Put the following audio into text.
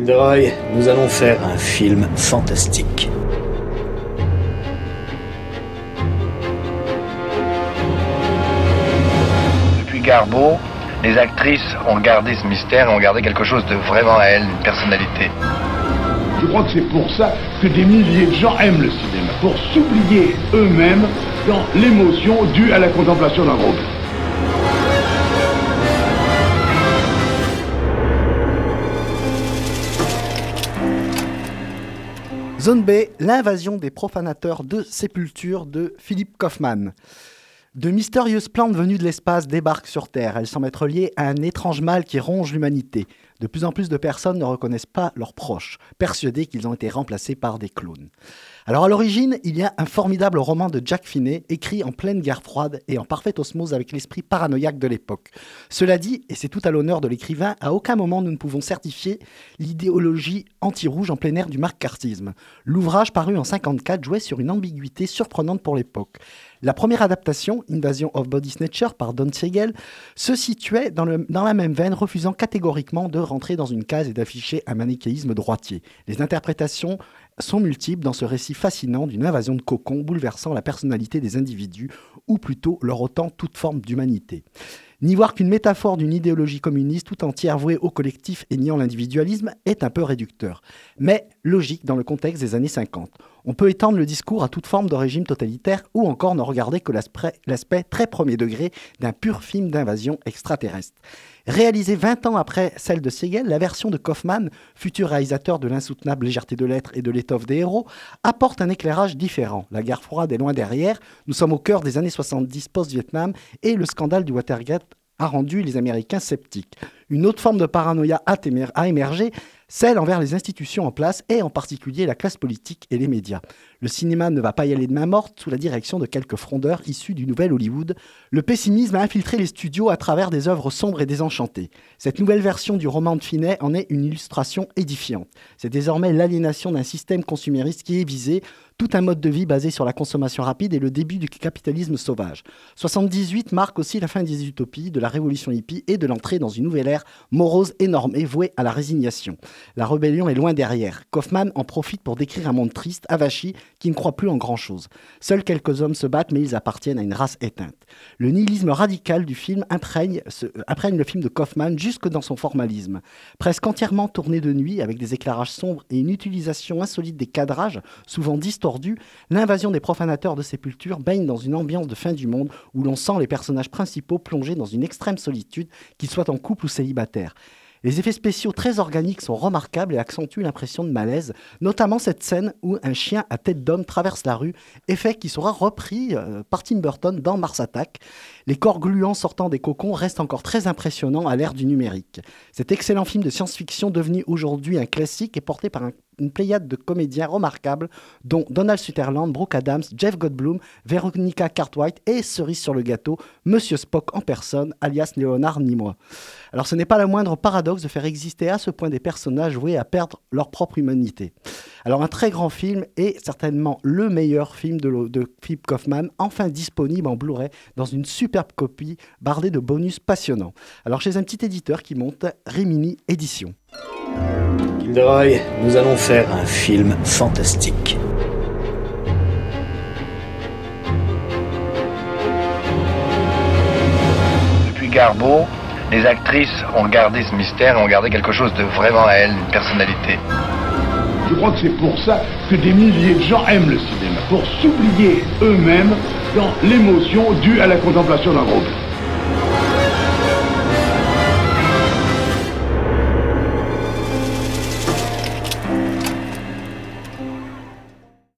Gilderoy, nous allons faire un film fantastique. Depuis Garbo, les actrices ont gardé ce mystère et ont gardé quelque chose de vraiment à elles, une personnalité. Je crois que c'est pour ça que des milliers de gens aiment le cinéma, pour s'oublier eux-mêmes dans l'émotion due à la contemplation d'un groupe. Zone B, l'invasion des profanateurs de sépulture de Philippe Kaufman. De mystérieuses plantes venues de l'espace débarquent sur Terre. Elles semblent être liées à un étrange mal qui ronge l'humanité. De plus en plus de personnes ne reconnaissent pas leurs proches, persuadés qu'ils ont été remplacés par des clones. Alors à l'origine, il y a un formidable roman de Jack Finney, écrit en pleine guerre froide et en parfaite osmose avec l'esprit paranoïaque de l'époque. Cela dit, et c'est tout à l'honneur de l'écrivain, à aucun moment nous ne pouvons certifier l'idéologie anti-rouge en plein air du macartisme. L'ouvrage paru en 1954 jouait sur une ambiguïté surprenante pour l'époque. La première adaptation, Invasion of Body Snatchers par Don Siegel, se situait dans la même veine, refusant catégoriquement de rentrer dans une case et d'afficher un manichéisme droitier. Les interprétations sont multiples dans ce récit fascinant d'une invasion de cocons bouleversant la personnalité des individus, ou plutôt leur ôtant toute forme d'humanité. N'y voir qu'une métaphore d'une idéologie communiste tout entière vouée au collectif et niant l'individualisme est un peu réducteur, mais logique dans le contexte des années 50. On peut étendre le discours à toute forme de régime totalitaire ou encore ne regarder que l'aspect très premier degré d'un pur film d'invasion extraterrestre. Réalisée 20 ans après celle de Siegel, la version de Kaufman, futur réalisateur de l'insoutenable légèreté de l'être et de l'étoffe des héros, apporte un éclairage différent. La guerre froide est loin derrière, nous sommes au cœur des années 70 post-Vietnam et le scandale du Watergate a rendu les Américains sceptiques. Une autre forme de paranoïa a émergé, celle envers les institutions en place et en particulier la classe politique et les médias. Le cinéma ne va pas y aller de main morte sous la direction de quelques frondeurs issus du nouvel Hollywood. Le pessimisme a infiltré les studios à travers des œuvres sombres et désenchantées. Cette nouvelle version du roman de Finney en est une illustration édifiante. C'est désormais l'aliénation d'un système consumériste qui est visé, tout un mode de vie basé sur la consommation rapide et le début du capitalisme sauvage. 78 marque aussi la fin des utopies, de la révolution hippie et de l'entrée dans une nouvelle ère morose et normée vouée à la résignation. La rébellion est loin derrière. Kaufman en profite pour décrire un monde triste, avachi, qui ne croit plus en grand-chose. Seuls quelques hommes se battent, mais ils appartiennent à une race éteinte. Le nihilisme radical du film imprègne le film de Kaufman jusque dans son formalisme. Presque entièrement tourné de nuit, avec des éclairages sombres et une utilisation insolite des cadrages, souvent distordus, l'invasion des profanateurs de sépulture baigne dans une ambiance de fin du monde où l'on sent les personnages principaux plongés dans une extrême solitude, qu'ils soient en couple ou célibataires. Les effets spéciaux très organiques sont remarquables et accentuent l'impression de malaise, notamment cette scène où un chien à tête d'homme traverse la rue, effet qui sera repris par Tim Burton dans Mars Attack. Les corps gluants sortant des cocons restent encore très impressionnants à l'ère du numérique. Cet excellent film de science-fiction devenu aujourd'hui un classique est porté par une pléiade de comédiens remarquables dont Donald Sutherland, Brooke Adams, Jeff Goldblum, Veronica Cartwright et cerise sur le gâteau, Monsieur Spock en personne, alias Léonard Nimoy. Alors ce n'est pas le moindre paradoxe de faire exister à ce point des personnages voués à perdre leur propre humanité. Alors un très grand film et certainement le meilleur film de Philip Kaufman, enfin disponible en Blu-ray dans une superbe copie bardée de bonus passionnants. Alors chez un petit éditeur qui monte, Rimini Éditions. Gilderoy, nous allons faire un film fantastique. Depuis Garbo, les actrices ont gardé ce mystère et ont gardé quelque chose de vraiment à elles, une personnalité. Je crois que c'est pour ça que des milliers de gens aiment le cinéma, pour s'oublier eux-mêmes dans l'émotion due à la contemplation d'un groupe.